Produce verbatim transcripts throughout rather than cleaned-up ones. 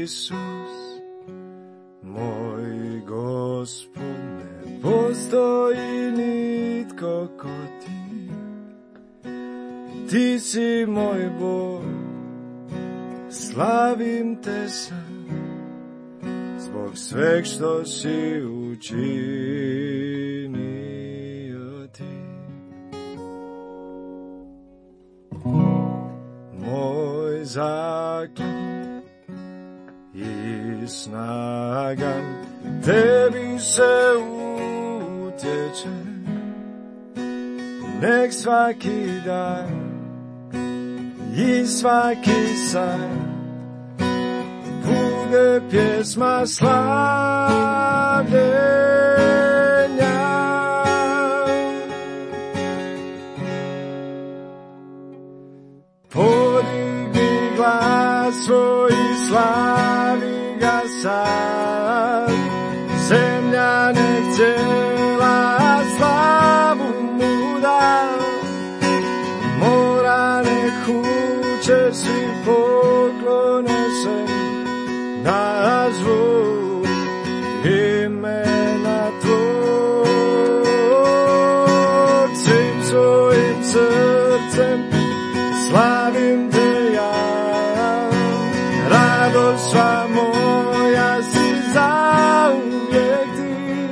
Isus, moj Gospod, ne postoji nitko ko ti. Ti si moj Bog, slavim te sad, zbog sveg što si učinio ti. Moj zaklon i snagan, tebi se utječe, nek svaki dan i svaki san bude pjesma slavljenja. Podigni glas svoj i slavi ga sad, zemlja nek cijela slavu mu da, mora nek kuće svi poklone se na zvuk imena tvog. Svim svojim srcem slavim te ja, radost sva moja si zauvijek ti,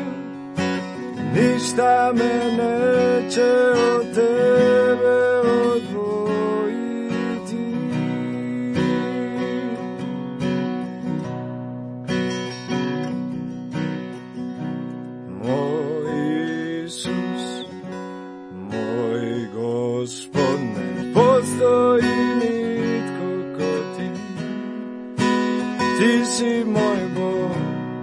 ništa me neće od tebe odvojiti. Moj Isus, moj Gospod, ne postoji nitko ko ti. Ti si moj Bog,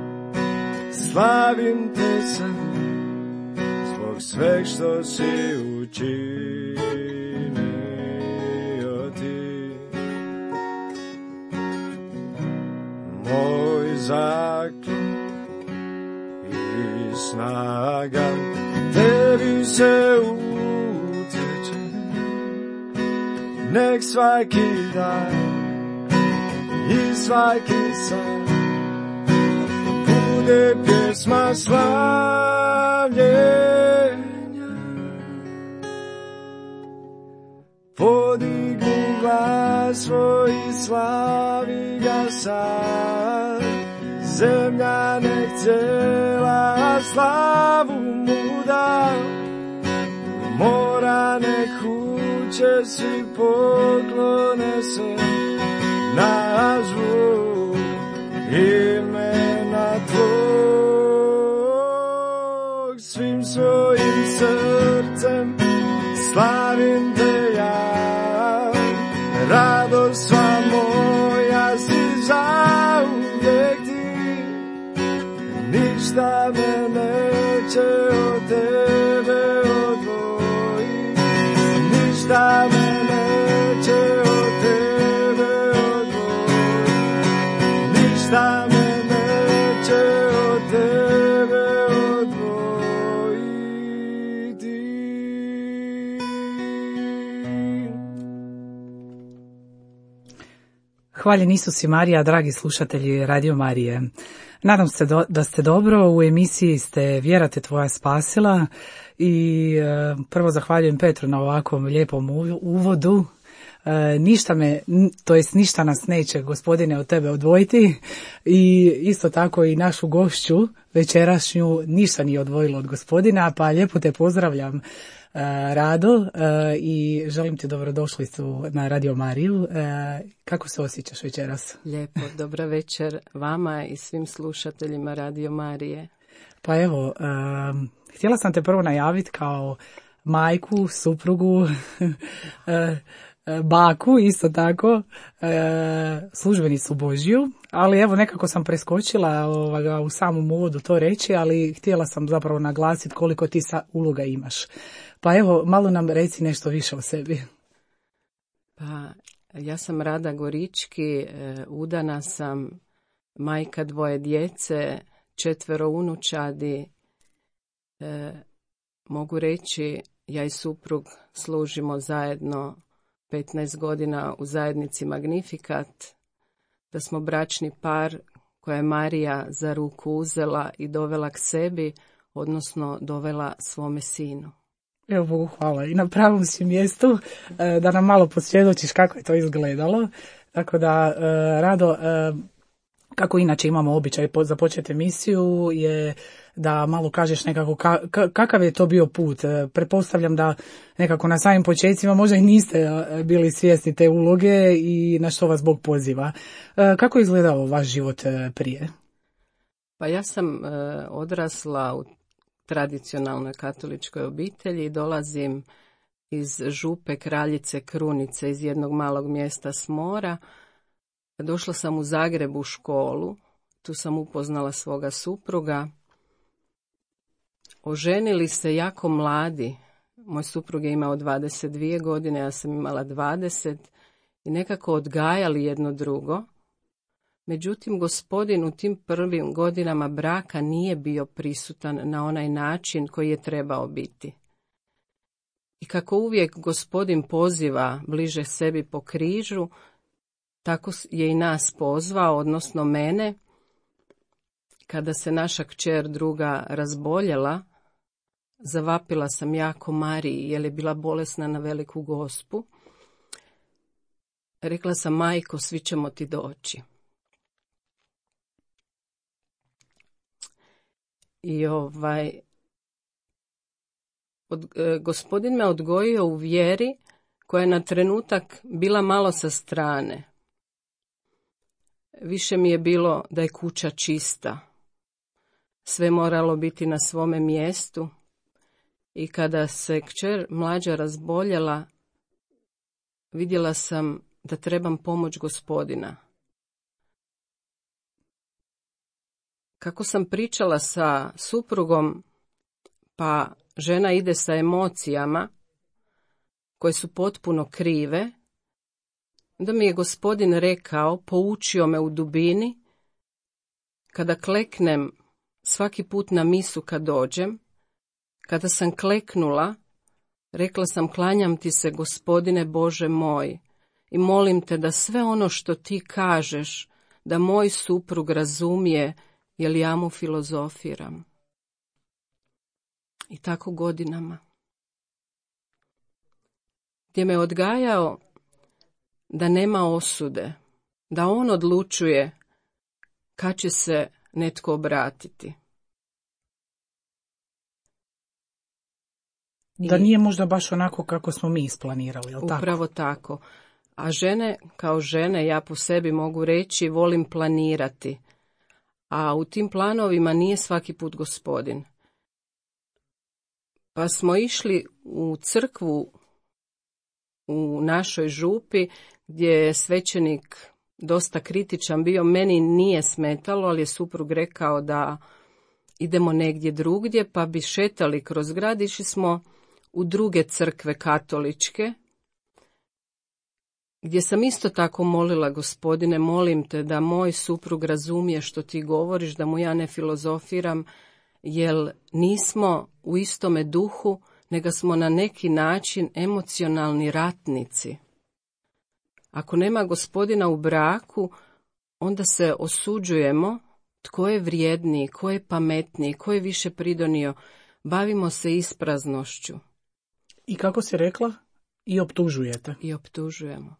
slavim te sad, zbog sveg što si učinio ti. Moj zaklon i snaga, tebi se utječe, nek svaki dan i svaki san bude pjesma slavljenja. Podigni glas svoj i slavi ga sad, zemlja nek cijela slavu mu da, mora nek kuće svi poklone se na zvuk imena tvog. Svim svojim srcem slavim te ja, radost sva moja si zauvijek ti, ništa me neće od tebe odvojiti, ništa me neće od tebe odvojiti, ništa me neće od tebe odvojiti. Hvaljen Isus i Marija, dragi slušatelji Radio Marije. Nadam se do, da ste dobro, u emisiji ste Vjera te tvoja spasila i e, prvo zahvaljujem Petru na ovakvom lijepom uvodu. E, ništa me, to jest ništa nas neće, Gospodine, od tebe odvojiti, i isto tako i našu gošću večerašnju ništa nije odvojilo od Gospodina, pa lijepo te pozdravljam, Rado, i želim ti dobrodošlicu na Radio Mariju. Kako se osjećaš večeras? Lijepo, dobra večer vama i svim slušateljima Radio Marije. Pa evo, htjela sam te prvo najaviti kao majku, suprugu, baku, isto tako, službenicu Božju, ali evo nekako sam preskočila ovoga, u samom uvodu to reći, ali htjela sam zapravo naglasiti koliko ti sa uloga imaš. Pa evo, malo nam reci nešto više o sebi. Pa, ja sam Rada Gorički, udana sam, majka dvoje djece, četvero unučadi. E, mogu reći, ja i suprug služimo zajedno petnaest godina u zajednici Magnifikat. da smo bračni par koja je Marija za ruku uzela i dovela k sebi, odnosno dovela svome sinu. Evo Bogu hvala. I na pravom si mjestu da nam malo posvjedočiš kako je to izgledalo. Tako da, Rado, kako inače imamo običaj započeti emisiju, je da malo kažeš nekako ka, kakav je to bio put. Pretpostavljam da nekako na samim počecima možda i niste bili svjesni te uloge i na što vas Bog poziva. Kako je izgledao vaš život prije? Pa ja sam odrasla u tradicionalnoj katoličkoj obitelji, dolazim iz župe Kraljice Krunice, iz jednog malog mjesta s mora. Došla sam u Zagreb u školu, tu sam upoznala svoga supruga. Oženili se jako mladi, moj suprug je imao dvadeset dvije godine, ja sam imala dvadeset i nekako odgajali jedno drugo. Međutim, Gospodin u tim prvim godinama braka nije bio prisutan na onaj način koji je trebao biti. I kako uvijek Gospodin poziva bliže sebi po križu, tako je i nas pozvao, odnosno mene, kada se naša kćer druga razboljela, zavapila sam jako Mariji, jer je bila bolesna na veliku Gospu. Rekla sam, majko, svi ćemo ti doći. I ovaj, od, e, Gospodin me odgojio u vjeri koja je na trenutak bila malo sa strane. Više mi je bilo da je kuća čista. Sve moralo biti na svome mjestu. I kada se kćer mlađa razboljela, vidjela sam da trebam pomoć Gospodina. Kako sam pričala sa suprugom, pa žena ide sa emocijama koje su potpuno krive, da mi je Gospodin rekao, poučio me u dubini, kada kleknem svaki put na misu kad dođem, kada sam kleknula, rekla sam, klanjam ti se, Gospodine Bože moj, i molim te da sve ono što ti kažeš, da moj suprug razumije, jer ja mu filozofiram. I tako godinama. Gdje me odgajao da nema osude, da on odlučuje kad će se netko obratiti. Da nije možda baš onako kako smo mi isplanirali, jel tako? Upravo tako. A žene, kao žene, ja po sebi mogu reći, volim planirati. A u tim planovima nije svaki put Gospodin. Pa smo išli u crkvu u našoj župi, gdje je svećenik dosta kritičan bio. Meni nije smetalo, ali je suprug rekao da idemo negdje drugdje, pa bi šetali kroz grad. Išli smo u druge crkve katoličke, gdje sam isto tako molila, Gospodine, molim te da moj suprug razumije što ti govoriš, da mu ja ne filozofiram, jer nismo u istome duhu, nego smo na neki način emocionalni ratnici. Ako nema Gospodina u braku, onda se osuđujemo tko je vrijedniji, tko je pametniji, tko je više pridonio. Bavimo se ispraznošću. I kako si rekla? I optužujete. I optužujemo.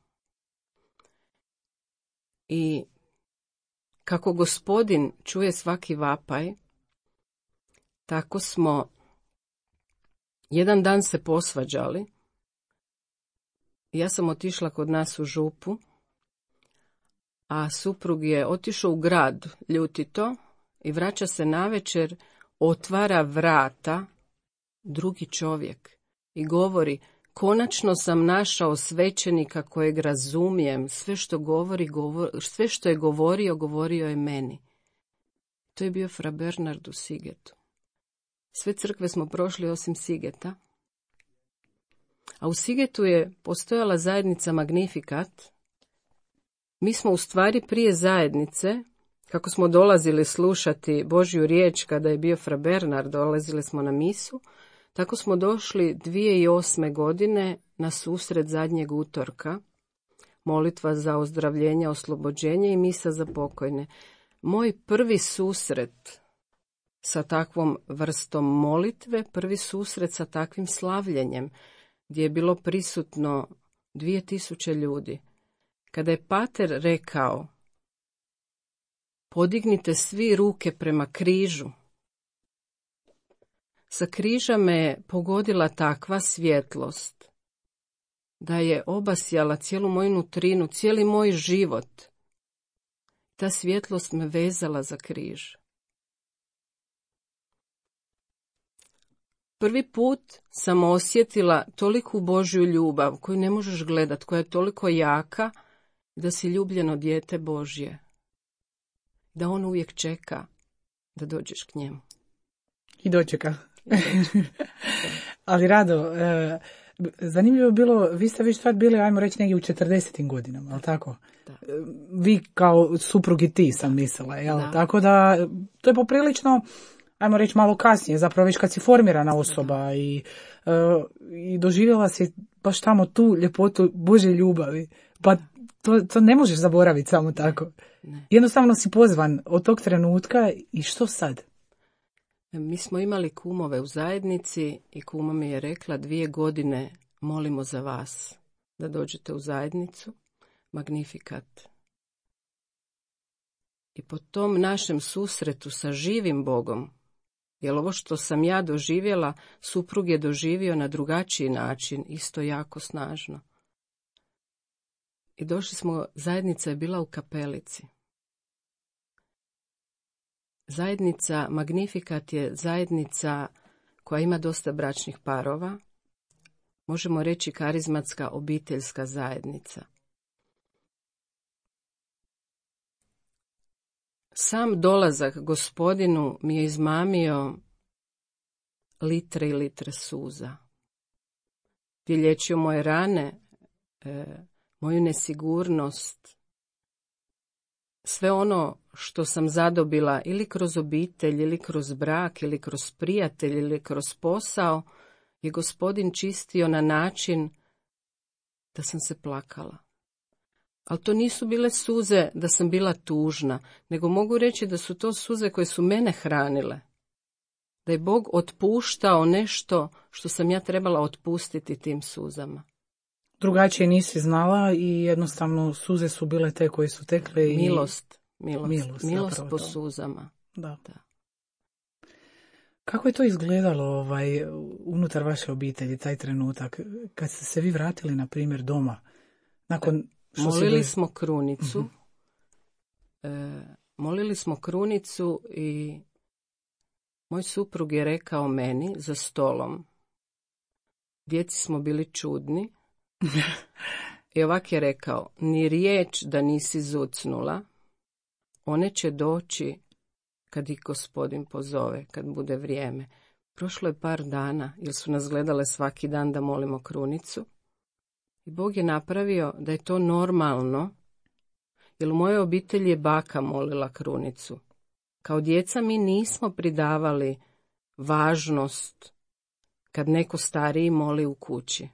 I kako Gospodin čuje svaki vapaj, tako smo jedan dan se posvađali. Ja sam otišla kod nas u župu, a suprug je otišao u grad ljutito i vraća se navečer, otvara vrata drugi čovjek i govori, konačno sam našao svećenika kojeg razumijem, sve što govori, govor, sve što je govorio, govorio je meni. To je bio fra Bernard u Sigetu. Sve crkve smo prošli osim Sigeta. A u Sigetu je postojala zajednica Magnificat. Mi smo u stvari prije zajednice, kako smo dolazili slušati Božju riječ kada je bio fra Bernard, dolazili smo na misu, tako smo došli dvije tisuće osme godine na susret zadnjeg utorka molitva za ozdravljenje, oslobođenje i misa za pokojne. Moj prvi susret sa takvom vrstom molitve, prvi susret sa takvim slavljenjem, gdje je bilo prisutno dvije tisuće ljudi. Kada je pater rekao, podignite svi ruke prema križu, sa križa me je pogodila takva svjetlost, da je obasjala cijelu moju nutrinu, cijeli moj život. Ta svjetlost me vezala za križ. Prvi put sam osjetila toliku Božju ljubav koju ne možeš gledat, koja je toliko jaka da si ljubljeno dijete Božje. Da on uvijek čeka da dođeš k njemu. I dočeka. Ali Rado, e, zanimljivo je bilo, vi ste već tad bili, ajmo reći, negdje u četrdesetim godinama, jel tako? Da. Vi kao suprug i ti sam mislila, jel? Da. Tako da, to je poprilično, ajmo reći, malo kasnije, zapravo već kad si formirana osoba i, e, i doživjela si baš tamo tu ljepotu Božje ljubavi. Pa to, to ne možeš zaboraviti samo tako. Ne. Jednostavno si pozvan od tog trenutka i što sad? Mi smo imali kumove u zajednici i kuma mi je rekla, dvije godine molimo za vas da dođete u zajednicu, Magnifikat. I po tom našem susretu sa živim Bogom, jer ovo što sam ja doživjela, suprug je doživio na drugačiji način, isto jako snažno. I došli smo, zajednica je bila u kapelici. Zajednica Magnifikat je zajednica koja ima dosta bračnih parova, možemo reći karizmatska obiteljska zajednica. Sam dolazak Gospodinu mi je izmamio litre i litre suza. Je liječio moje rane, e, moju nesigurnost, sve ono što sam zadobila ili kroz obitelj, ili kroz brak, ili kroz prijatelj, ili kroz posao, je Gospodin čistio na način da sam se plakala. Ali to nisu bile suze da sam bila tužna, nego mogu reći da su to suze koje su mene hranile. Da je Bog otpuštao nešto što sam ja trebala otpustiti tim suzama. Drugačije nisi znala i jednostavno suze su bile te koje su tekle. I... Milost, milost, milost, milost po to. suzama. Da. Da. Kako je to izgledalo ovaj, unutar vaše obitelji, taj trenutak, kad ste se vi vratili, na primjer, doma? Nakon što Molili bili... smo krunicu. Uh-huh. e, molili smo krunicu i moj suprug je rekao meni za stolom. Djeci smo bili čudni. I ovak je rekao, ni riječ da nisi zucnula, one će doći kad ih Gospodin pozove, kad bude vrijeme. Prošlo je par dana, jer su nas gledale svaki dan da molimo krunicu. I Bog je napravio da je to normalno, jer u mojoj obitelji je baka molila krunicu. Kao djeca mi nismo pridavali važnost kad neko stariji moli u kući.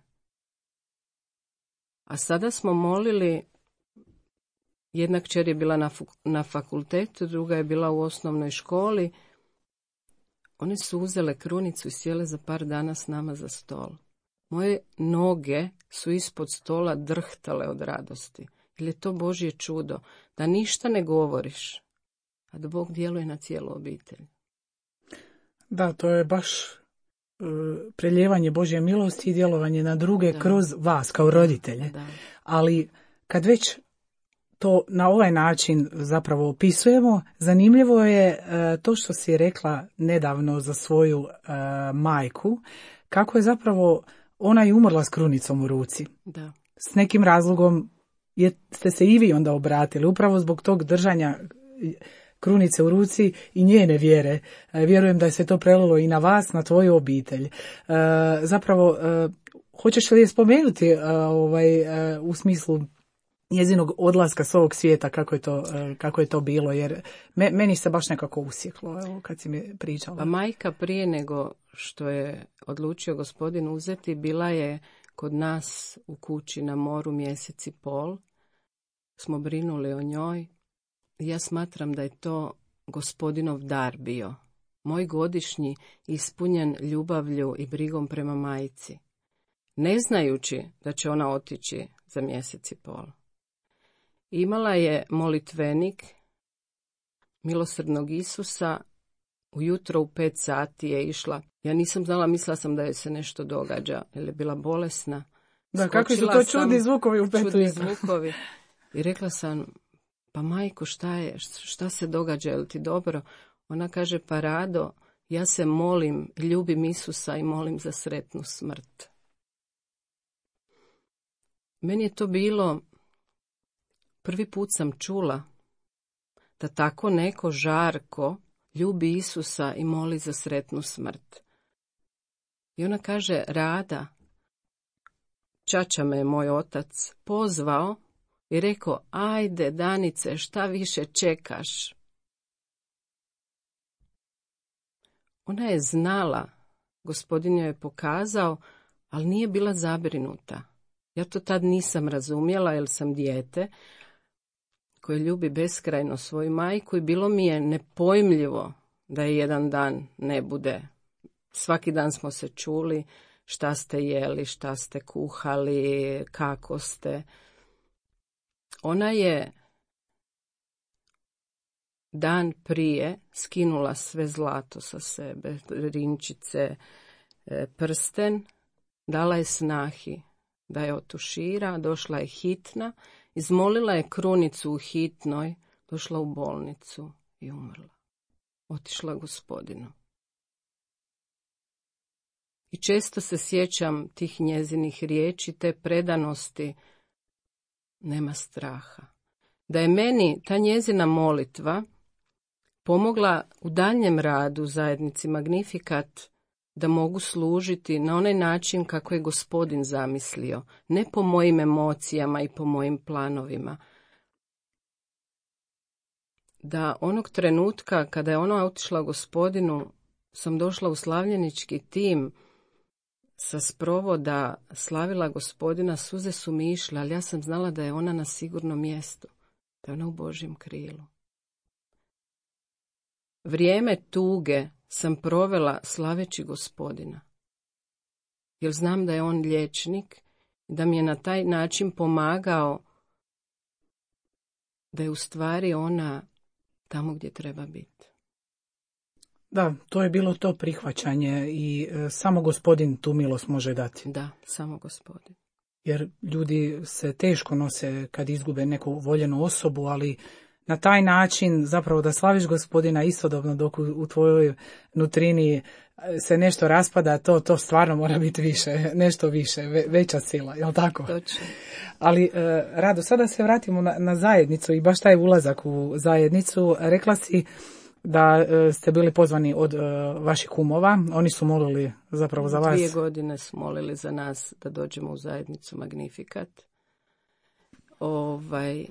A sada smo molili, jedna kćer je bila na, na fakultetu, druga je bila u osnovnoj školi. One su uzele krunicu i sjele za par dana s nama za stol. Moje noge su ispod stola drhtale od radosti. Jer je to Božje čudo, da ništa ne govoriš, a da Bog djeluje na cijelu obitelj. Da, to je baš uh, preljevanje Božje milosti i djelovanje na druge da. Kroz vas, kao roditelje. Da. Ali kad već to na ovaj način zapravo opisujemo, zanimljivo je uh, to što si rekla nedavno za svoju uh, majku, kako je zapravo ona i umrla s krunicom u ruci. Da. S nekim razlogom je, ste se i vi onda obratili, upravo zbog tog držanja krunice u ruci i njene vjere. E, vjerujem da je se to prelilo i na vas, na tvoju obitelj. E, zapravo, e, hoćeš li je spomenuti e, ovaj, e, u smislu njezinog odlaska s ovog svijeta, kako je to, e, kako je to bilo, jer me, meni se baš nekako usjeklo, evo, kad si mi pričala. Pa majka prije nego što je odlučio Gospodin uzeti, bila je kod nas u kući na moru mjesec i pol, smo brinuli o njoj. Ja smatram da je to Gospodinov dar bio. Moj godišnji ispunjen ljubavlju i brigom prema majci, ne znajući da će ona otići za mjesec i pol. Imala je molitvenik milosrdnog Isusa, ujutro u pet sati je išla. Ja nisam znala, mislila sam da joj se nešto događa, jer je bila bolesna. Da, kakvi su to čudni zvukovi u petu. Čudni zvukovi. I rekla sam, pa majko, šta je, šta se događa, je li ti dobro? Ona kaže, pa Rado, ja se molim, ljubim Isusa i molim za sretnu smrt. Meni je to bilo, prvi put sam čula da tako neko žarko ljubi Isusa i moli za sretnu smrt. I ona kaže, Rada, čača me je moj otac pozvao i rekao, ajde Danice, šta više čekaš? Ona je znala, Gospodin joj je pokazao, ali nije bila zabrinuta. Ja to tad nisam razumjela, jer sam dijete koje ljubi beskrajno svoju majku i bilo mi je nepojmljivo da je jedan dan ne bude. Svaki dan smo se čuli šta ste jeli, šta ste kuhali, kako ste. Ona je dan prije skinula sve zlato sa sebe, rinčice, prsten, dala je snahi da je otušira, došla je hitna, izmolila je krunicu u hitnoj, došla u bolnicu i umrla. Otišla Gospodinu. I često se sjećam tih njezinih riječi, te predanosti, nema straha. Da je meni ta njezina molitva pomogla u daljnjem radu zajednici Magnifikat, da mogu služiti na onaj način kako je Gospodin zamislio, ne po mojim emocijama i po mojim planovima. Da onog trenutka kada je ona otišla Gospodinu, sam došla u slavljenički tim sa sprovoda, slavila Gospodina, suze su mi išle, ali ja sam znala da je ona na sigurnom mjestu, da je ona u Božjem krilu. Vrijeme tuge sam provela slaveći Gospodina, jer znam da je on liječnik, da mi je na taj način pomagao da je u stvari ona tamo gdje treba biti. Da, to je bilo to prihvaćanje i e, samo Gospodin tu milost može dati. Da, samo Gospodin. Jer ljudi se teško nose kad izgube neku voljenu osobu, ali na taj način zapravo da slaviš Gospodina istodobno dok u, u tvojoj nutrini se nešto raspada, to, to stvarno mora biti više, nešto više, ve, veća sila, jel tako? Točno. Ali, e, Rado, sada se vratimo na, na zajednicu i baš taj ulazak u zajednicu. Rekla si da e, ste bili pozvani od e, vaših kumova, oni su molili zapravo za vas. Dvije godine su molili za nas da dođemo u zajednicu Magnifikat. Ovaj...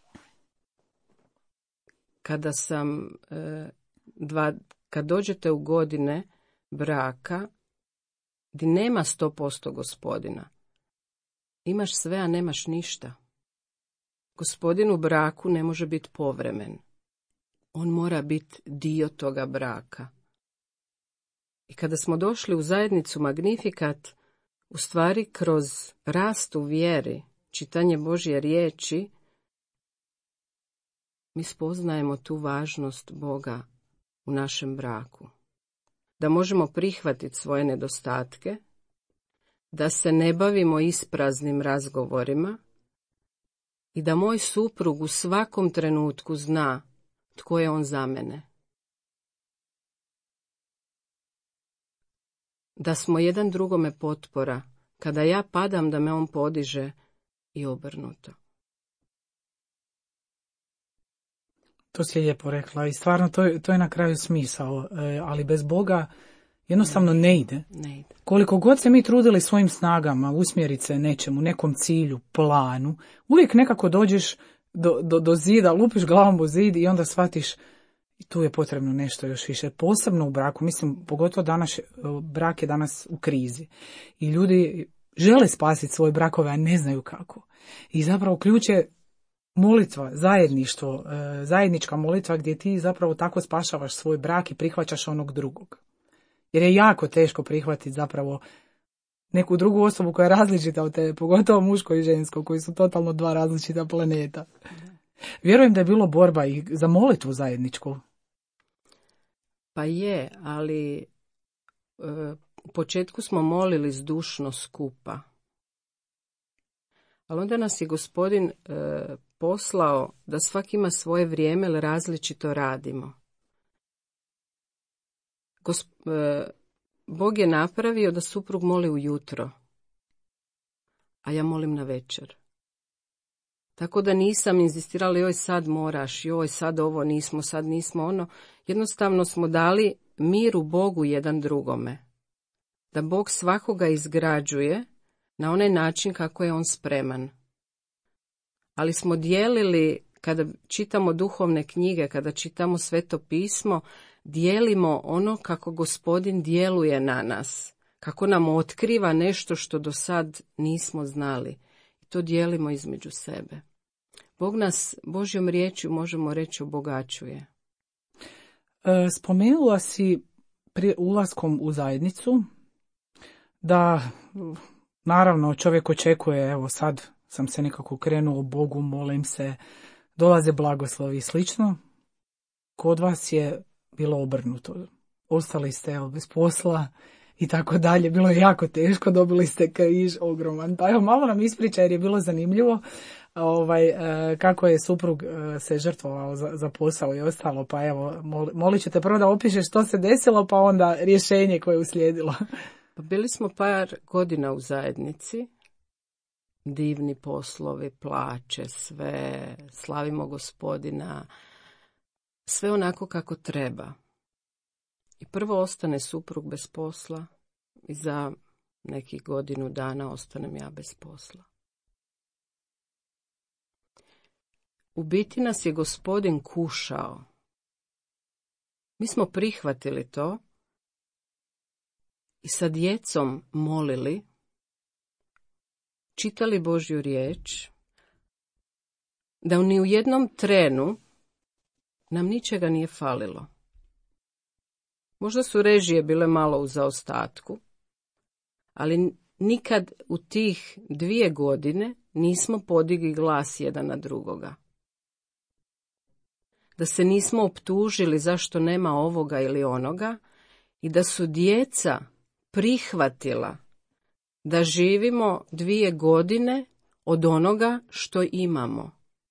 Kada sam, e, dva, kad dođete u godine braka, gdje nema sto posto Gospodina, imaš sve, a nemaš ništa. Gospodin u braku ne može biti povremen. On mora biti dio toga braka. I kada smo došli u zajednicu Magnifikat, u stvari kroz rast u vjeri, čitanje Božje riječi, mi spoznajemo tu važnost Boga u našem braku. Da možemo prihvatiti svoje nedostatke, da se ne bavimo ispraznim razgovorima i da moj suprug u svakom trenutku zna tko je on za mene. Da smo jedan drugome potpora, kada ja padam da me on podiže i obrnuto. To si je lijepo rekla i stvarno to je, to je na kraju smisao, e, ali bez Boga jednostavno ne ide. Ne ide. Koliko god se mi trudili svojim snagama usmjeriti se nečemu, nekom cilju, planu, uvijek nekako dođeš do, do, do zida, lupiš glavom u zid i onda shvatiš i tu je potrebno nešto još više. Posebno u braku, mislim, pogotovo danas, brak je danas u krizi i ljudi žele spasiti svoje brakove, a ne znaju kako. I zapravo ključ je molitva, zajedništvo, e, zajednička molitva gdje ti zapravo tako spašavaš svoj brak i prihvaćaš onog drugog. Jer je jako teško prihvatiti zapravo neku drugu osobu koja je različita od tebe, pogotovo muško i žensko, koji su totalno dva različita planeta. Da. Vjerujem da je bilo borba i za molitvu zajedničku. Pa je, ali e, u početku smo molili zdušno skupa. Ali onda nas je Gospodin e, poslao da svaki ima svoje vrijeme, ali različito radimo. Gosp, e, Bog je napravio da suprug moli ujutro, a ja molim na večer. Tako da nisam inzistirala, joj sad moraš, joj sad ovo nismo, sad nismo ono. Jednostavno smo dali miru Bogu jedan drugome. Da Bog svakoga izgrađuje na onaj način kako je on spreman. Ali smo dijelili, kada čitamo duhovne knjige, kada čitamo Sveto pismo, dijelimo ono kako Gospodin djeluje na nas, kako nam otkriva nešto što do sad nismo znali. I to dijelimo između sebe. Bog nas Božjom riječju, možemo reći, obogaćuje. Spomenula si prije ulaskom u zajednicu da naravno čovjek očekuje, evo sad sam se nekako krenuo Bogu, molim se, dolaze blagoslovi i slično. Kod vas je bilo obrnuto. Ostali ste evo, bez posla i tako dalje. Bilo je jako teško, dobili ste križ ogroman. Pa evo malo nam ispriča jer je bilo zanimljivo ovaj, kako je suprug se žrtvovao za, za posao i ostalo. Pa evo, mol, molit ćete prvo da opišeš što se desilo, pa onda rješenje koje je uslijedilo. Pa bili smo par godina u zajednici. Divni poslovi, plaće, sve, slavimo Gospodina, sve onako kako treba. I prvo ostane suprug bez posla i za nekih godinu dana ostanem ja bez posla. U biti nas je Gospodin kušao. Mi smo prihvatili to i sa djecom molili, čitali Božju riječ, da ni u jednom trenu nam ničega nije falilo. Možda su režije bile malo u zaostatku, ali nikad u tih dvije godine nismo podigli glas jedan na drugoga. Da se nismo optužili zašto nema ovoga ili onoga i da su djeca prihvatila da živimo dvije godine od onoga što imamo.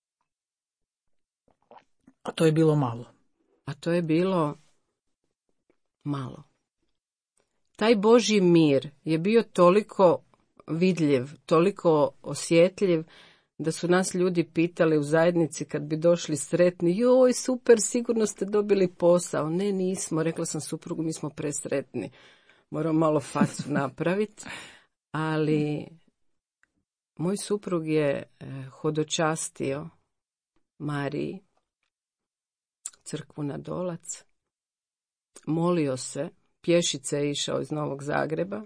A to je bilo malo. A to je bilo malo. Taj Božji mir je bio toliko vidljiv, toliko osjetljiv, da su nas ljudi pitali u zajednici kad bi došli sretni, joj super, sigurno ste dobili posao. Ne, nismo, rekla sam suprugu, mi smo presretni. Moramo malo facu napraviti. Ali moj suprug je hodočastio Mariji crkvu na Dolac, molio se, pješice je išao iz Novog Zagreba,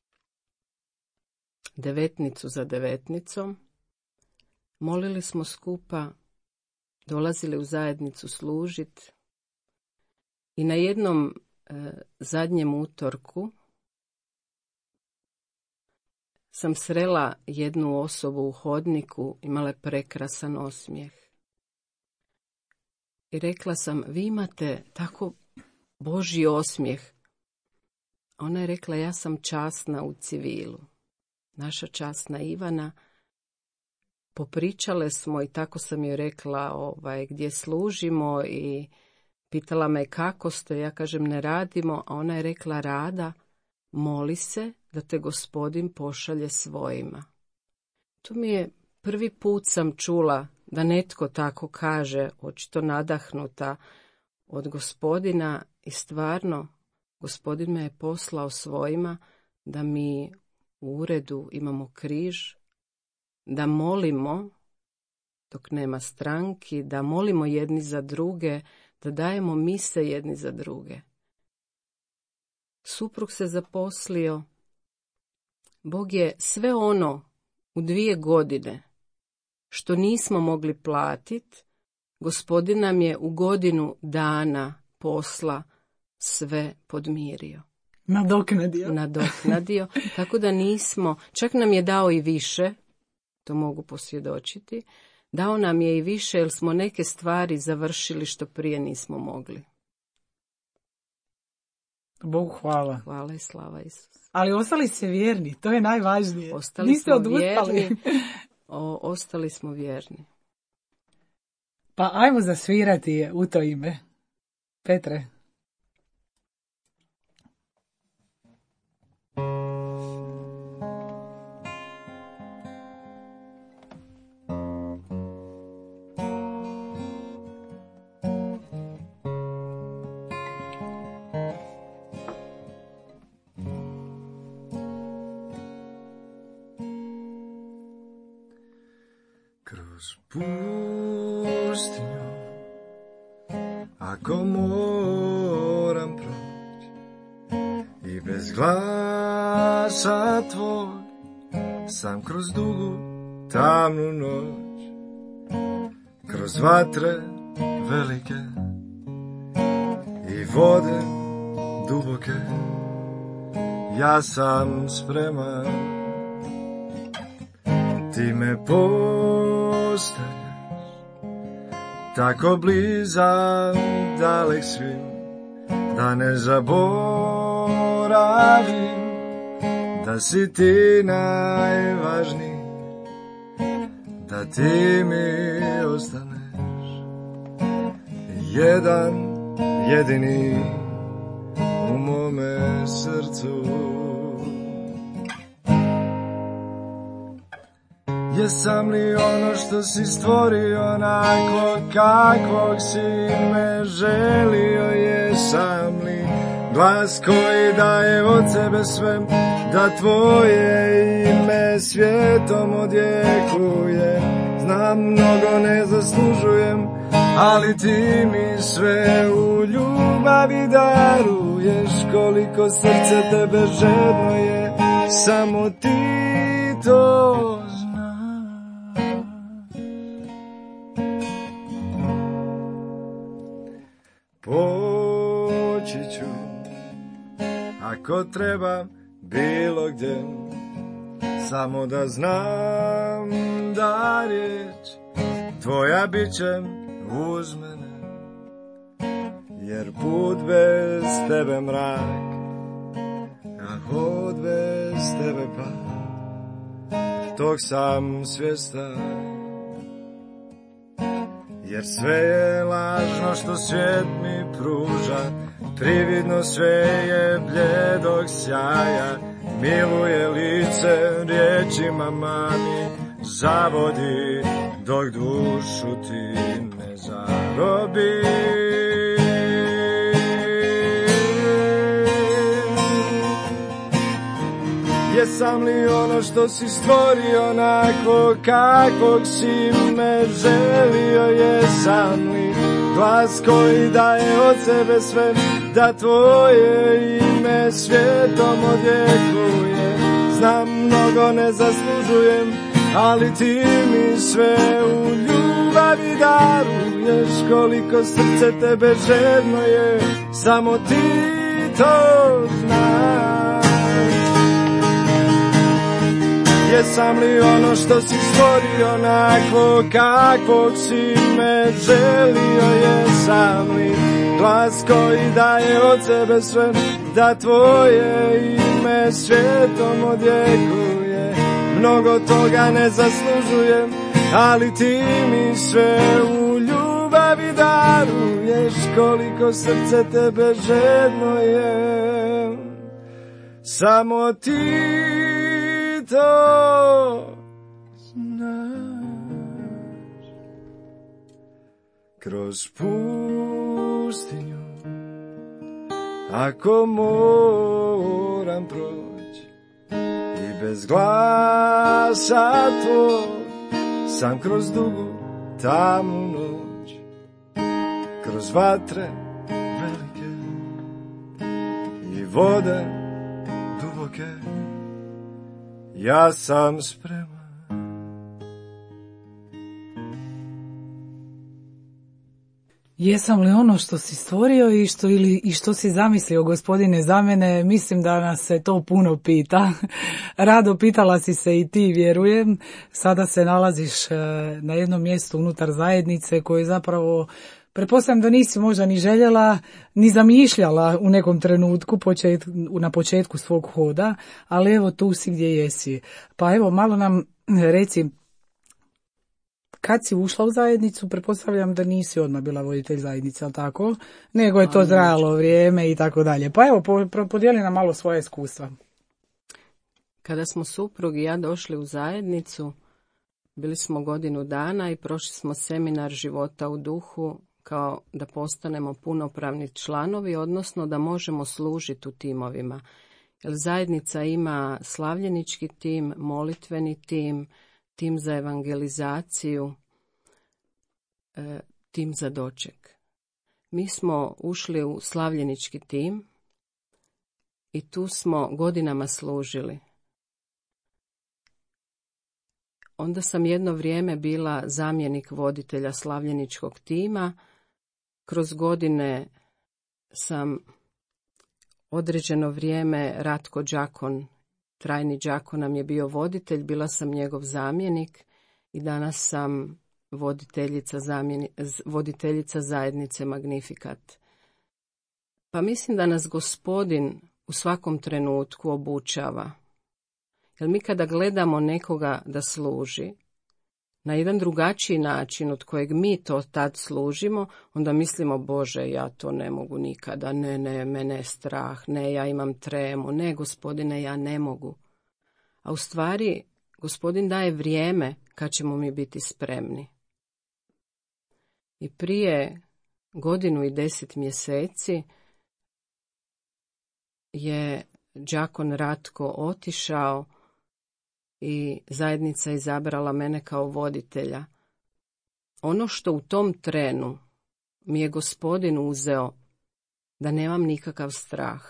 devetnicu za devetnicom, molili smo skupa, dolazili u zajednicu služit i na jednom e, zadnjem utorku sam srela jednu osobu u hodniku, imala je prekrasan osmijeh. I rekla sam, vi imate tako Božji osmijeh. Ona je rekla, ja sam časna u civilu. Naša časna Ivana. Popričale smo i tako sam joj rekla ovaj, gdje služimo i pitala me kako ste. Ja kažem, ne radimo, a ona je rekla, Rada, moli se da te Gospodin pošalje svojima. Tu mi je prvi put sam čula da netko tako kaže, očito nadahnuta od Gospodina, i stvarno Gospodin me je poslao svojima da mi u uredu imamo križ, da molimo dok nema stranki, da molimo jedni za druge, da dajemo mise jedni za druge. Suprug se zaposlio. Bog je sve ono u dvije godine što nismo mogli platiti, Gospodin nam je u godinu dana posla sve podmirio. Nadoknadio. Nadoknadio, tako da nismo, čak nam je dao i više, to mogu posvjedočiti, dao nam je i više jer smo neke stvari završili što prije nismo mogli. Bogu hvala. Hvala i slava Isus. Ali ostali ste vjerni, to je najvažnije. Ostali Niste smo odustali. vjerni. O, ostali smo vjerni. Pa ajmo zasvirati je u to ime. Petre. Kroz pustinju, ako moram proći, i bez glasa tvoj, sam kroz dugu tamnu noć, kroz vatre velike i vode duboke, ja sam spreman. Ti me postavljaš tako blizak, dalek svim, da ne zaboravim da si ti najvažniji, da ti mi ostaneš jedan jedini u mome srcu. Jesam li ono što si stvorio, onako kakvog si me želio? Jesam li glas koji daje od sebe sve, da tvoje ime svijetom odjekuje? Znam, mnogo ne zaslužujem, ali ti mi sve u ljubavi daruješ. Koliko srce tebe žedno je, samo ti to znaš. Poći ću, ako treba, bilo gdje, samo da znam da riječ tvoja bit će uz mene, jer put bez tebe mrak, a hod bez tebe pad, tog sam svjestan. Jer sve je lažno što svijet mi pruža, prividno sve je bljedog sjaja, miluje lice riječima mami, zavodi dok dušu ti ne zarobi. Jesam li ono što si stvorio, onako kakvog si me želio? Jesam li glas koji daje od sebe sve, da tvoje ime svijetom odjekuje? Znam, mnogo ne zaslužujem, ali ti mi sve u ljubavi daruješ. Koliko srce tebe žedno je, samo ti to znaš. Jesam li ono što si stvorio, onako kakvog si me želio? Jesam li glas koji daje od sebe sve, da tvoje ime svijetom odjekuje? Mnogo toga ne zaslužujem, ali ti mi sve u ljubavi daruješ. Koliko srce tebe žedno je, samo ti to znaš. Kroz pustinju, ako moram proći, i bez glasa tvoj, sam kroz dugu tamnu noć, kroz vatre velike i vode duboke, ja sam spreman. Jesam li ono što si stvorio i što, ili, i što si zamislio, gospodine, za mene? Mislim da nas se to puno pita. Rado pitala si se i ti, vjerujem. Sada se nalaziš na jednom mjestu unutar zajednice koje zapravo, pretpostavljam da nisi možda ni željela, ni zamišljala u nekom trenutku počet, na početku svog hoda, ali evo tu si gdje jesi. Pa evo, malo nam reci, kad si ušla u zajednicu, pretpostavljam da nisi odmah bila voditelj zajednice, ali tako? Nego je to trajalo vrijeme i tako dalje. Pa evo, po, podijeli nam malo svoje iskustva. Kada smo suprug i ja došli u zajednicu, bili smo godinu dana i prošli smo seminar života u duhu kao da postanemo punopravni članovi, odnosno da možemo služiti u timovima. Jer zajednica ima slavljenički tim, molitveni tim, tim za evangelizaciju, tim za doček. Mi smo ušli u slavljenički tim i tu smo godinama služili. Onda sam jedno vrijeme bila zamjenik voditelja slavljeničkog tima. Kroz godine sam određeno vrijeme Ratko Đakon, trajni đakon nam je bio voditelj, bila sam njegov zamjenik i danas sam voditeljica, zamjeni, voditeljica zajednice Magnifikat. Pa mislim da nas Gospodin u svakom trenutku obučava. Jer mi kada gledamo nekoga da služi na jedan drugačiji način od kojeg mi to tad služimo, onda mislimo, Bože, ja to ne mogu nikada, ne, ne, mene je strah, ne, ja imam tremu, ne, Gospodine, ja ne mogu. A u stvari, Gospodin daje vrijeme kad ćemo mi biti spremni. I prije godinu i deset mjeseci je đakon Ratko otišao i zajednica izabrala mene kao voditelja. Ono što u tom trenu mi je Gospodin uzeo, da nemam nikakav strah.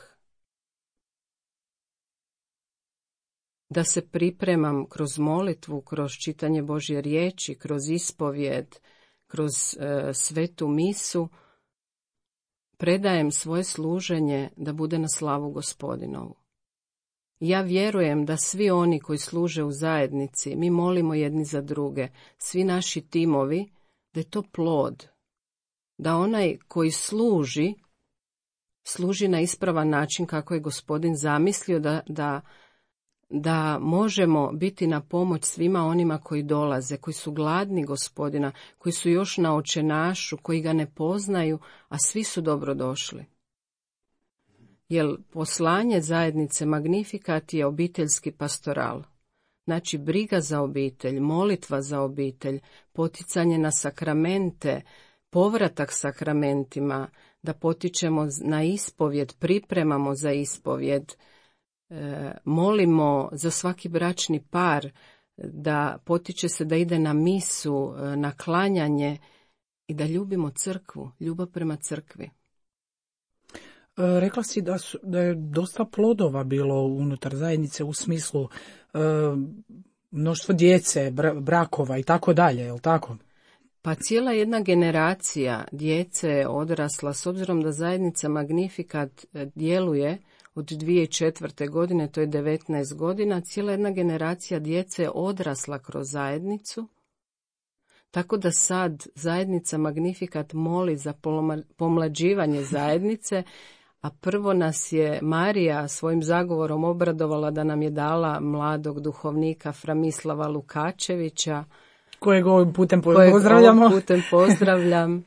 Da se pripremam kroz molitvu, kroz čitanje Božje riječi, kroz ispovjed, kroz e, svetu misu, predajem svoje služenje da bude na slavu Gospodinovu. Ja vjerujem da svi oni koji služe u zajednici, mi molimo jedni za druge, svi naši timovi, da je to plod. Da onaj koji služi, služi na ispravan način kako je Gospodin zamislio, da, da, da možemo biti na pomoć svima onima koji dolaze, koji su gladni Gospodina, koji su još na očenašu, koji ga ne poznaju, a svi su dobrodošli. Jer poslanje zajednice Magnifikat je obiteljski pastoral. Znači briga za obitelj, molitva za obitelj, poticanje na sakramente, povratak sakramentima, da potičemo na ispovjed, pripremamo za ispovjed, e, molimo za svaki bračni par, da potiče se da ide na misu, na klanjanje i da ljubimo crkvu, ljubav prema crkvi. Rekla si da, su, da je dosta plodova bilo unutar zajednice u smislu e, mnoštvo djece, brakova i tako dalje, je li tako? Pa cijela jedna generacija djece je odrasla, s obzirom da zajednica Magnifikat djeluje od dvije tisuće četvrte. godine, to je devetnaest godina, cijela jedna generacija djece je odrasla kroz zajednicu, tako da sad zajednica Magnifikat moli za pomlađivanje zajednice, a prvo nas je Marija svojim zagovorom obradovala da nam je dala mladog duhovnika Framislava Lukačevića, kojeg ovim putem pozdravljamo. Ovim putem pozdravljam.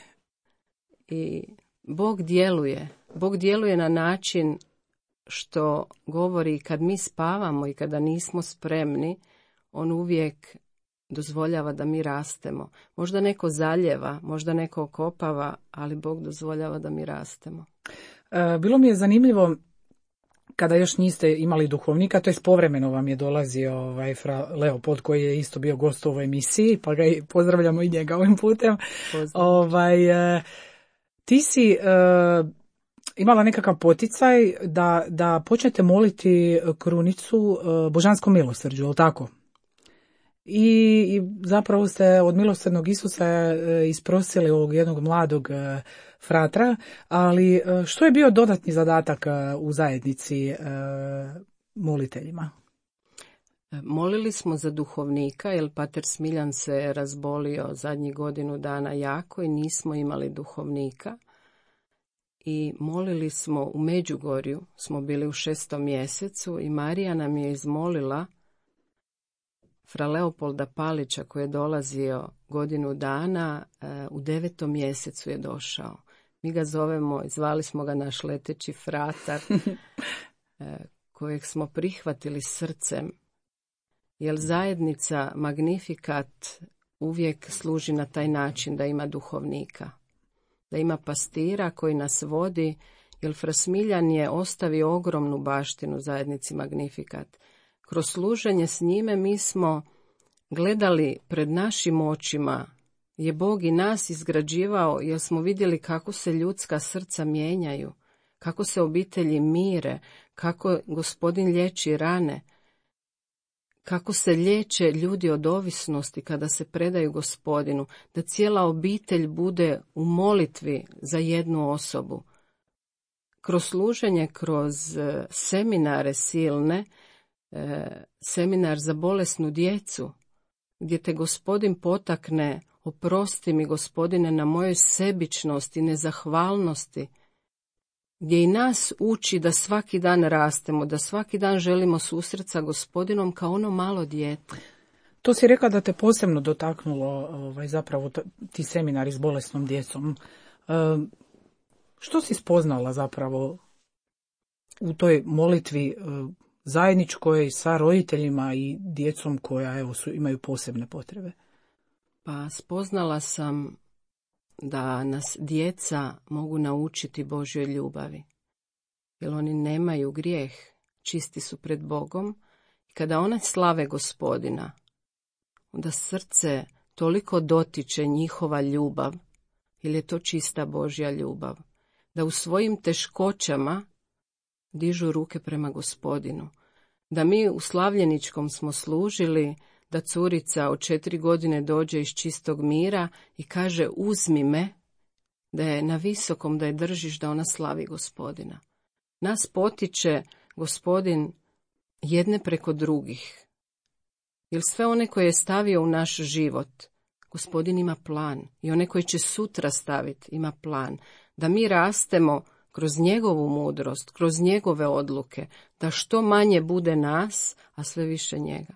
I Bog djeluje. Bog djeluje na način što govori kad mi spavamo i kada nismo spremni, on uvijek dozvoljava da mi rastemo. Možda neko zaljeva, možda neko okopava, ali Bog dozvoljava da mi rastemo. Bilo mi je zanimljivo kada još niste imali duhovnika, to je povremeno vam je dolazio ovaj fra Leopold koji je isto bio gost u ovoj emisiji, pa ga i pozdravljamo i njega ovim putem. Ovaj, ti si uh, imala nekakav poticaj da, da počnete moliti krunicu uh, Božanskom milosrđu, je li tako? I, i zapravo ste od milosrdnog Isusa e, isprosili ovog jednog mladog e, fratra, ali e, što je bio dodatni zadatak e, u zajednici e, moliteljima? Molili smo za duhovnika, jer pater Smiljan se razbolio zadnjih godinu dana jako i nismo imali duhovnika. I molili smo u Međugorju, smo bili u šestom mjesecu i Marija nam je izmolila fra Leopolda Palića koji je dolazio godinu dana, u devetom mjesecu je došao. Mi ga zovemo, zvali smo ga naš leteći fratar, kojeg smo prihvatili srcem, jer zajednica Magnificat uvijek služi na taj način da ima duhovnika, da ima pastira koji nas vodi, jer fra Smiljan je ostavio ogromnu baštinu zajednici Magnificat. Kroz služenje s njime mi smo gledali pred našim očima, je Bog i nas izgrađivao, jer smo vidjeli kako se ljudska srca mijenjaju, kako se obitelji mire, kako Gospodin liječi rane, kako se liječe ljudi od ovisnosti kada se predaju Gospodinu, da cijela obitelj bude u molitvi za jednu osobu. Kroz služenje, kroz seminare silne, seminar za bolesnu djecu, gdje te Gospodin potakne, oprosti mi Gospodine na mojoj sebičnosti, nezahvalnosti, gdje i nas uči da svaki dan rastemo, da svaki dan želimo susret sa Gospodinom kao ono malo dijete. To si rekla da te posebno dotaknulo ovaj, zapravo ti seminari s bolesnom djecom. E, što si spoznala zapravo u toj molitvi e, zajedničkoj sa roditeljima i djecom koja evo, su, imaju posebne potrebe? Pa spoznala sam da nas djeca mogu naučiti Božjoj ljubavi, jer oni nemaju grijeh, čisti su pred Bogom. I kada one slave Gospodina, onda srce toliko dotiče njihova ljubav, jer je to čista Božja ljubav, da u svojim teškoćama dižu ruke prema Gospodinu. Da mi u Slavljeničkom smo služili, da curica od četiri godine dođe iz čistog mira i kaže uzmi me, da je na visokom, da je držiš, da ona slavi Gospodina. Nas potiče Gospodin jedne preko drugih. Jer sve one koje je stavio u naš život, Gospodin ima plan. I one koje će sutra staviti, ima plan. Da mi rastemo kroz njegovu mudrost, kroz njegove odluke, da što manje bude nas, a sve više njega.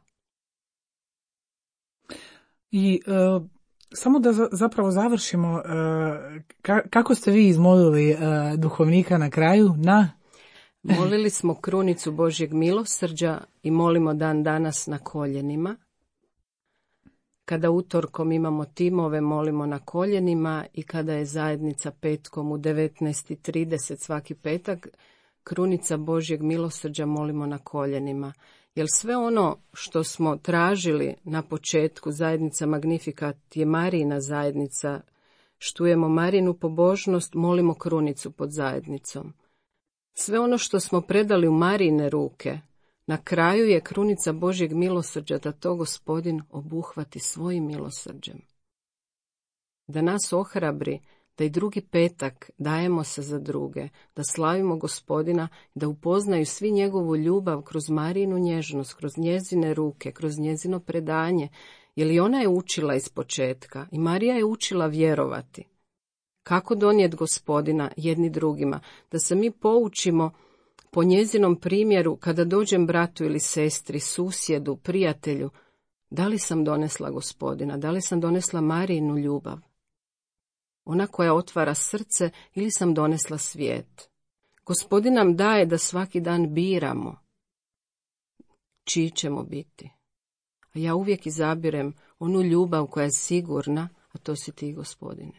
I e, samo da za, zapravo završimo, e, ka, kako ste vi izmolili e, duhovnika na kraju? Na? Molili smo krunicu Božjeg milosrđa i molimo dan danas na koljenima. Kada utorkom imamo timove, molimo na koljenima i kada je zajednica petkom u devetnaest i trideset svaki petak, krunica Božjeg milosrđa molimo na koljenima. Jer sve ono što smo tražili na početku, zajednica Magnificat je Marijina zajednica, štujemo Marijinu pobožnost, molimo krunicu pod zajednicom. Sve ono što smo predali u Marijine ruke, na kraju je krunica Božjeg milosrđa da to Gospodin obuhvati svojim milosrđem. Da nas ohrabri, da i drugi petak dajemo se za druge, da slavimo Gospodina, da upoznaju svi njegovu ljubav kroz Marijinu nježnost, kroz njezine ruke, kroz njezino predanje, jer i ona je učila iz početka i Marija je učila vjerovati. Kako donijeti Gospodina jedni drugima, da se mi poučimo po njezinom primjeru kada dođem bratu ili sestri, susjedu, prijatelju, da li sam donesla Gospodina, da li sam donesla Marijinu ljubav. Ona koja otvara srce ili sam donesla svijet. Gospodin nam daje da svaki dan biramo čiji ćemo biti. A ja uvijek izabirem onu ljubav koja je sigurna, a to si ti, Gospodine.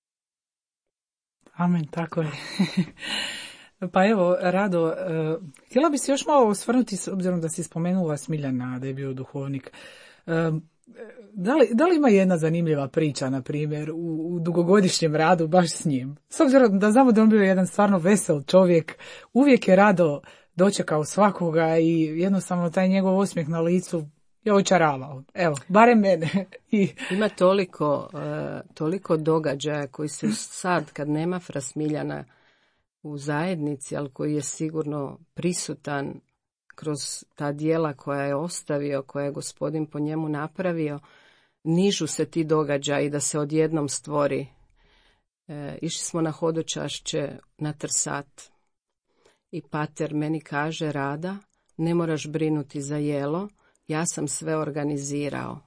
Amen, tako je. Pa evo, Rado, uh, htjela bi se još malo osvrnuti, s obzirom da si spomenula Smiljana, da je bio duhovnik. Uh, Da li, da li ima jedna zanimljiva priča, na primjer, u, u dugogodišnjem radu baš s njim? S obzirom da znamo da on bio jedan stvarno vesel čovjek, uvijek je rado dočekao svakoga i jednostavno taj njegov osmijeh na licu je očaravao. Evo, barem mene. I... Ima toliko, uh, toliko događaja koji se sad, kad nema fra Smiljana u zajednici, ali koji je sigurno prisutan kroz ta djela koja je ostavio, koja je Gospodin po njemu napravio, nižu se ti događaji da se odjednom stvori. E, išli smo na hodočašće na Trsat i pater meni kaže, Rada, ne moraš brinuti za jelo, ja sam sve organizirao.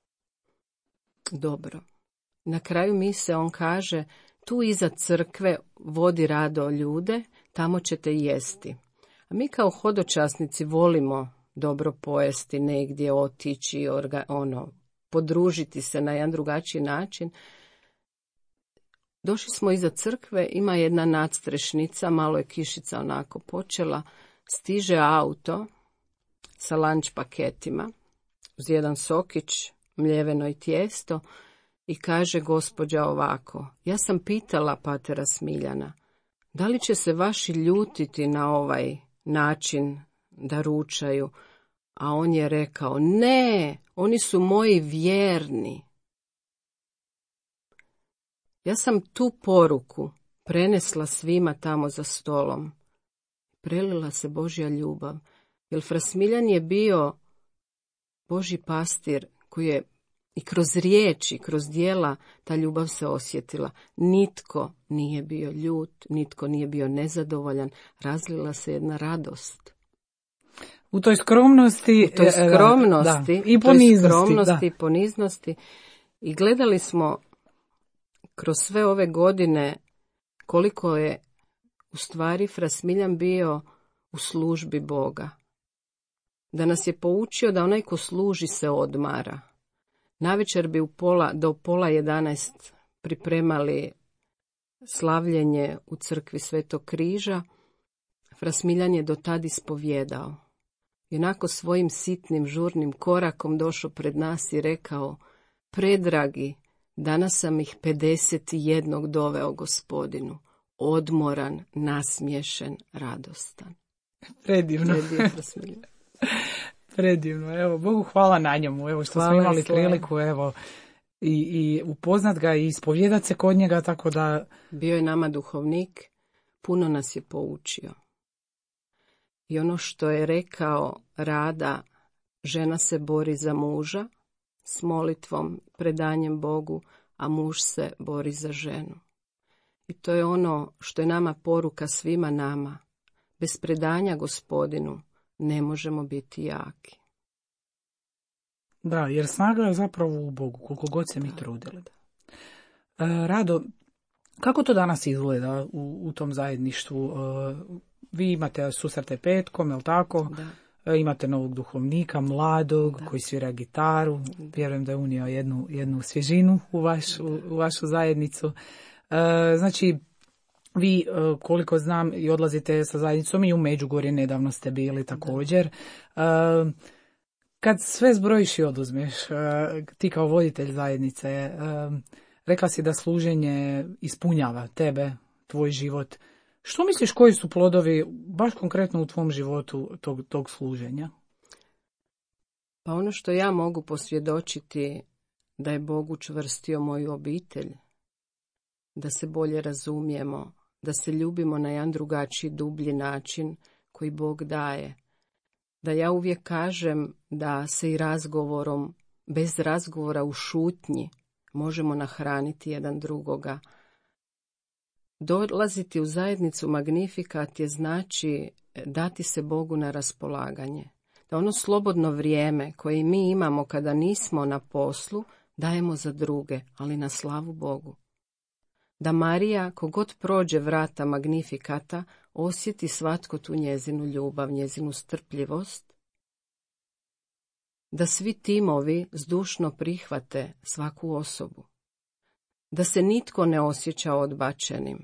Dobro. Na kraju mise on kaže, tu iza crkve vodi Rado ljude, tamo ćete jesti. A mi kao hodočasnici volimo dobro pojesti, negdje otići, orga, ono, podružiti se na jedan drugačiji način. Došli smo iza crkve, ima jedna nadstrešnica, malo je kišica onako počela, stiže auto sa lanč paketima, uz jedan sokić, mljeveno i tijesto, i kaže gospođa ovako, ja sam pitala patera Smiljana, da li će se vaši ljutiti na ovaj način da ručaju, a on je rekao, ne, oni su moji vjerni. Ja sam tu poruku prenesla svima tamo za stolom. Prelila se Božja ljubav, jer fra Smiljan je bio Božji pastir koji je i kroz riječi, kroz djela ta ljubav se osjetila. Nitko nije bio ljut, nitko nije bio nezadovoljan, razlila se jedna radost. U toj skromnosti, U toj skromnosti, da, i poniznosti. Skromnosti i da. poniznosti. I gledali smo kroz sve ove godine koliko je u stvari fra Smiljan bio u službi Boga. Da nas je poučio da onaj ko služi se odmara. Navečer bi u pola, do pola jedanaest pripremali slavljenje u crkvi Svetog križa. Fra Smiljan je do tad ispovjedao. I onako svojim sitnim, žurnim korakom došao pred nas i rekao, predragi, danas sam ih pedeset jednog doveo Gospodinu, odmoran, nasmiješen, radostan. Predivno. Predivno. Predivno, evo, Bogu hvala na njemu, evo što hvala smo imali priliku, evo, i, i upoznat ga i ispovjedat se kod njega, tako da... Bio je nama duhovnik, puno nas je poučio. I ono što je rekao Rada, žena se bori za muža s molitvom, predanjem Bogu, a muž se bori za ženu. I to je ono što je nama poruka svima nama. Bez predanja Gospodinu ne možemo biti jaki. Da, jer snaga je zapravo u Bogu, koliko god se mi trudili. E, Rado, kako to danas izgleda u, u tom zajedništvu? E, vi imate susrete petkom, je li tako? Da. E, imate novog duhovnika, mladog, da. Koji svira gitaru. Da. Vjerujem da je unio jednu, jednu svježinu u, vaš, u, u vašu zajednicu. E, znači, vi, koliko znam, i odlazite sa zajednicom i u Međugorje, nedavno ste bili također. Da. Kad sve zbrojiš i oduzmeš, ti kao voditelj zajednice, rekla si da služenje ispunjava tebe, tvoj život. Što misliš, koji su plodovi baš konkretno u tvom životu tog, tog služenja? Pa ono što ja mogu posvjedočiti, da je Bog učvrstio moju obitelj, da se bolje razumijemo, da se ljubimo na jedan drugačiji, dublji način koji Bog daje. Da ja uvijek kažem da se i razgovorom, bez razgovora u šutnji, možemo nahraniti jedan drugoga. Dolaziti u zajednicu Magnifikat je znači dati se Bogu na raspolaganje. Da ono slobodno vrijeme koje mi imamo kada nismo na poslu, dajemo za druge, ali na slavu Bogu. Da Marija, kogod prođe vrata Magnifikata, osjeti svatko tu njezinu ljubav, njezinu strpljivost. Da svi timovi zdušno prihvate svaku osobu. Da se nitko ne osjeća odbačenim.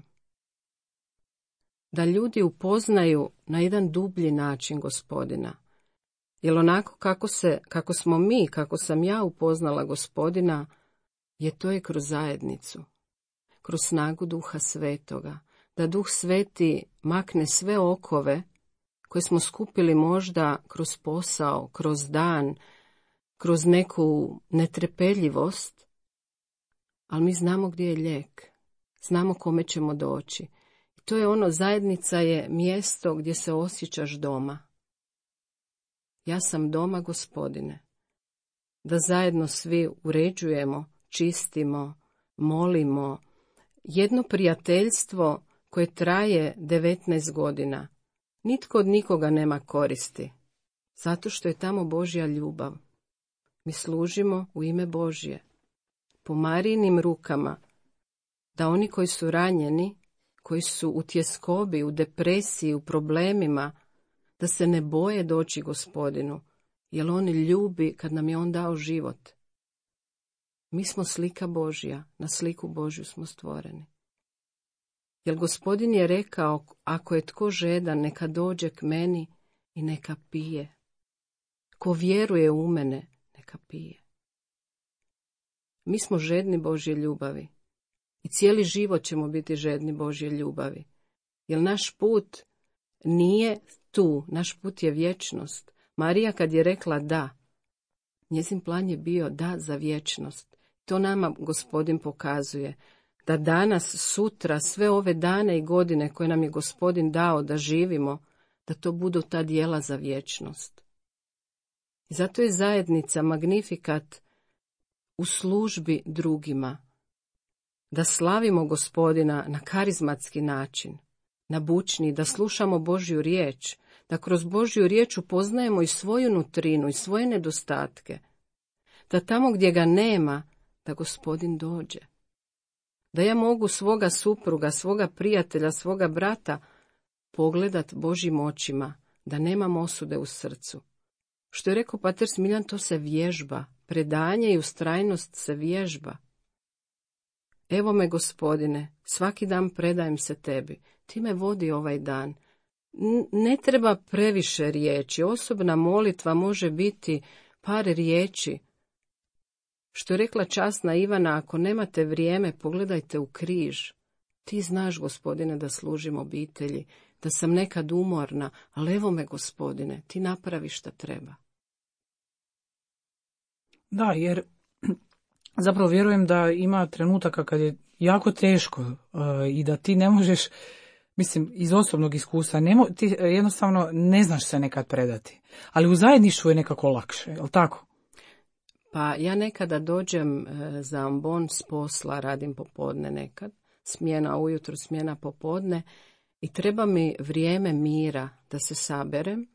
Da ljudi upoznaju na jedan dublji način Gospodina. Jer onako kako, se, kako smo mi, kako sam ja upoznala Gospodina, je to je kroz zajednicu. Kroz snagu Duha Svetoga, da Duh Sveti makne sve okove koje smo skupili možda kroz posao, kroz dan, kroz neku netrpeljivost, ali mi znamo gdje je lijek, znamo kome ćemo doći. To je ono, zajednica je mjesto gdje se osjećaš doma. Ja sam doma, Gospodine. Da zajedno svi uređujemo, čistimo, molimo. Jedno prijateljstvo koje traje devetnaest godina. Nitko od nikoga nema koristi, zato što je tamo Božja ljubav. Mi služimo u ime Božje, po Marijinim rukama, da oni koji su ranjeni, koji su u tjeskobi, u depresiji, u problemima, da se ne boje doći Gospodinu, jer on ljubi kad nam je on dao život. Mi smo slika Božja, na sliku Božju smo stvoreni. Jer Gospodin je rekao, ako je tko žedan, neka dođe k meni i neka pije. Ko vjeruje u mene, neka pije. Mi smo žedni Božje ljubavi i cijeli život ćemo biti žedni Božje ljubavi. Jer naš put nije tu, naš put je vječnost. Marija kad je rekla da, njezin plan je bio da za vječnost. To nama Gospodin pokazuje. Da danas, sutra, sve ove dane i godine koje nam je Gospodin dao da živimo, da to budu ta djela za vječnost. I zato je zajednica Magnifikat u službi drugima. Da slavimo Gospodina na karizmatski način, na bučni, da slušamo Božju riječ, da kroz Božju riječ upoznajemo i svoju nutrinu i svoje nedostatke. Da tamo gdje ga nema, da Gospodin dođe. Da ja mogu svoga supruga, svoga prijatelja, svoga brata pogledat Božjim očima, da nemam osude u srcu. Što je rekao pater Smiljan, to se vježba, predanje i ustrajnost se vježba. Evo me, Gospodine, svaki dan predajem se tebi, ti me vodi ovaj dan. Ne treba previše riječi, osobna molitva može biti par riječi. Što je rekla časna Ivana, ako nemate vrijeme, pogledajte u križ. Ti znaš, Gospodine, da služim obitelji, da sam nekad umorna, ali evo me, Gospodine, ti napravi šta treba. Da, jer zapravo vjerujem da ima trenutaka kad je jako teško uh, i da ti ne možeš, mislim, iz osobnog iskustva, ne mo- ti jednostavno ne znaš se nekad predati. Ali u zajedništvu je nekako lakše, je li tako? Pa ja nekada dođem za ambon s posla, radim popodne nekad, smjena ujutro, smjena popodne i treba mi vrijeme mira da se saberem,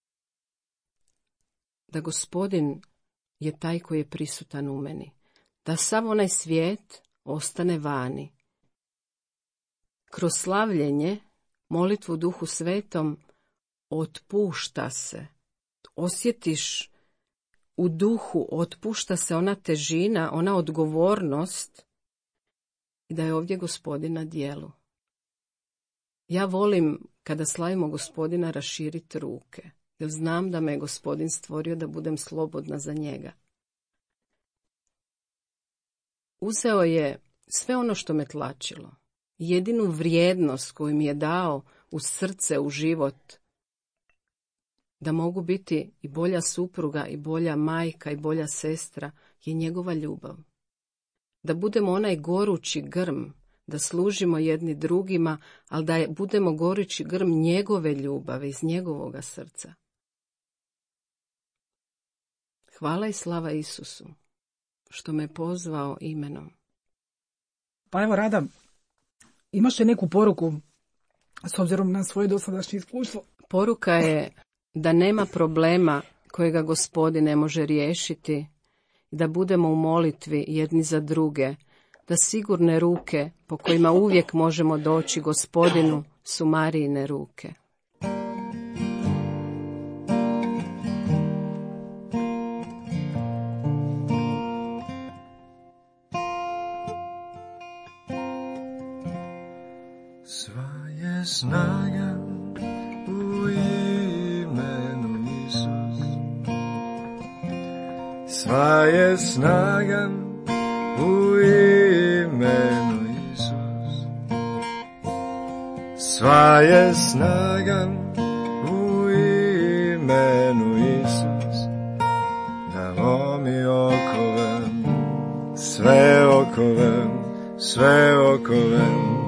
da Gospodin je taj koji je prisutan u meni, da sav onaj svijet ostane vani. Kroz slavljenje, molitvu Duhu Svetom, otpušta se, osjetiš u duhu, otpušta se ona težina, ona odgovornost i da je ovdje Gospodin na djelu. Ja volim kada slavimo Gospodina raširiti ruke, jer znam da me je Gospodin stvorio da budem slobodna za njega. Uzeo je sve ono što me tlačilo, jedinu vrijednost koju mi je dao u srce, u život, da mogu biti i bolja supruga, i bolja majka, i bolja sestra, je njegova ljubav. Da budemo onaj gorući grm, da služimo jedni drugima, ali da budemo gorući grm njegove ljubavi, iz njegovoga srca. Hvala i slava Isusu, što me pozvao imenom. Pa evo, Rada, imaš li neku poruku s obzirom na svoje dosadašnje iskustvo? Poruka je da nema problema kojega Gospodin ne može riješiti, da budemo u molitvi jedni za druge, da sigurne ruke po kojima uvijek možemo doći Gospodinu su Marijine ruke. Sva je snaga u imenu Isus. Sva je snaga u imenu Isus. Sva je snaga u imenu Isus. Da okove, sve okove.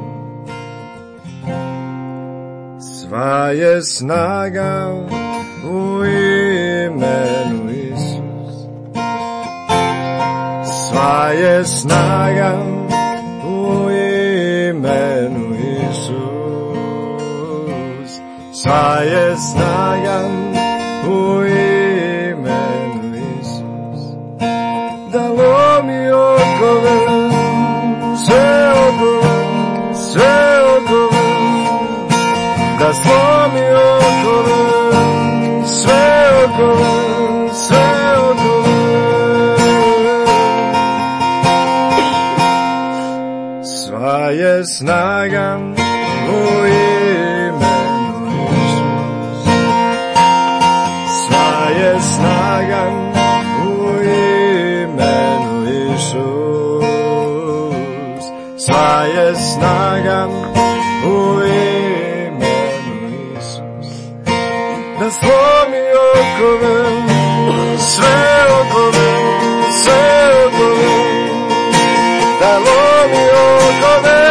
Sva je snaga u imenu Isus. Sva je snaga u imenu Isus. Sva je snaga u imenu Isus. Da lomi okove, sve okove, sve okove. Da slomi okove, sve okove, sve okove. Sva je snaga u imenu Isus. Sva je snaga u imenu Isus. Sva je snaga u imenu Isus. Da slomi okove, sve okove, sve okove. Da lomi okove.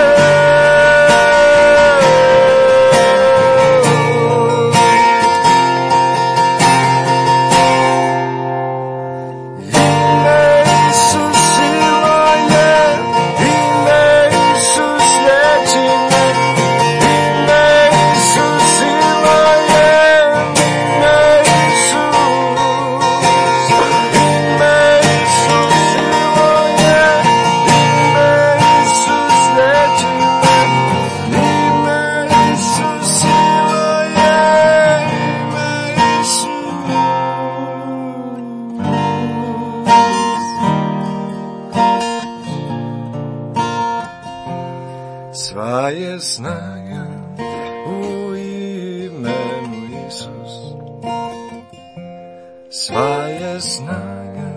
Sva je snaga u imenu Isus. Sva je snaga.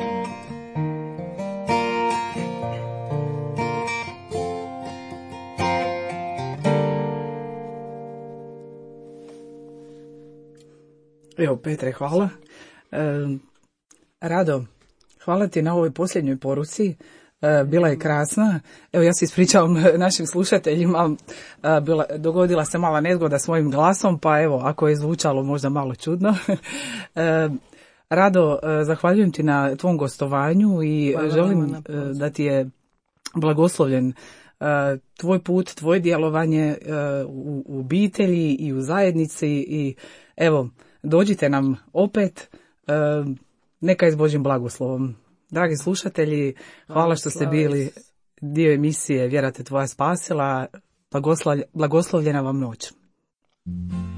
Evo, Petre, hvala. E, Rado, hvala ti na ovoj posljednjoj poruci. Bila je krasna. Evo, ja se ispričavam našim slušateljima. Bila, dogodila se mala nezgoda s mojim glasom, pa evo, ako je zvučalo možda malo čudno. Rado, zahvaljujem ti na tvom gostovanju i hvala, želim da ti je blagoslovljen tvoj put, tvoje djelovanje u, u obitelji i u zajednici i evo, dođite nam opet, neka je s Božjim blagoslovom. Dragi slušatelji, hvala što ste bili dio emisije Vjera te tvoja spasila. Blagoslovljena vam noć.